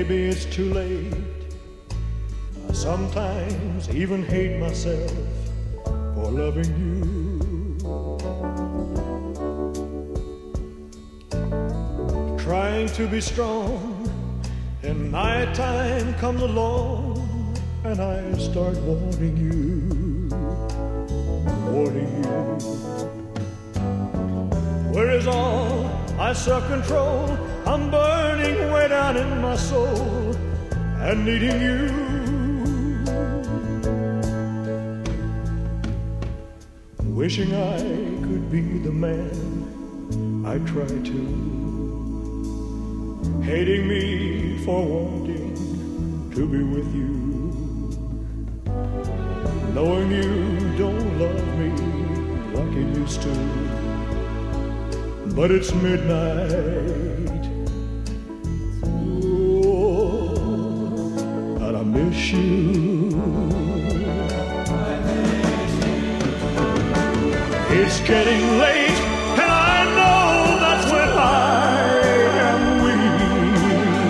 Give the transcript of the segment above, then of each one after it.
Maybe it's too late. I sometimes even hate myself for loving you. Trying to be strong, and nighttime comes along, and I start wanting you, wanting you. Where is all my self-control? I'm burning way down in my soul and needing you. Wishing I could be the man I try to, hating me for wanting to be with you, knowing you don't love me like you used to. But it's midnight, oh, and I miss you. It's getting late, and I know that's when I am weak.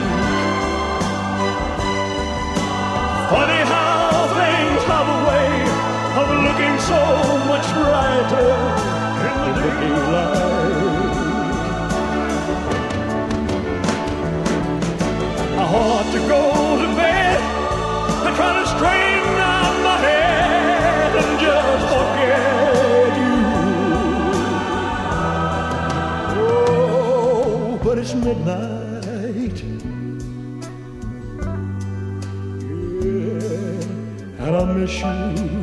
Funny how things have a way of looking so much brighter in the daylight. I ought to go to bed and try to straighten out my head and just forget you. Oh, but it's midnight, yeah, and I miss you.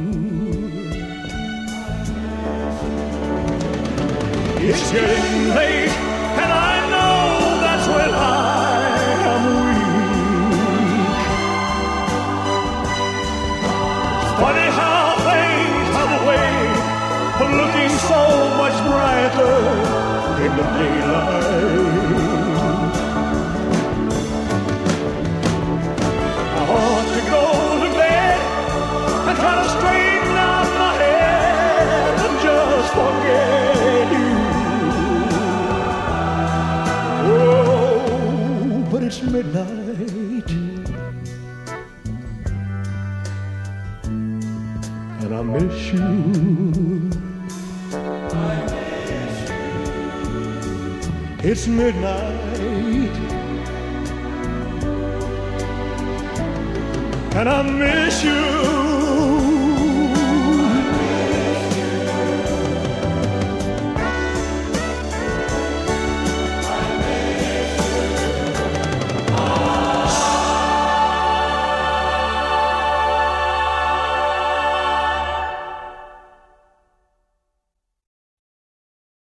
It's getting late, and I know that's when I am weak. Funny how things have a way of looking so much brighter in the daylight. I ought to go to bed and try to straighten out my head and just forget you. Oh, but it's midnight, and I miss you. It's midnight, and I miss you.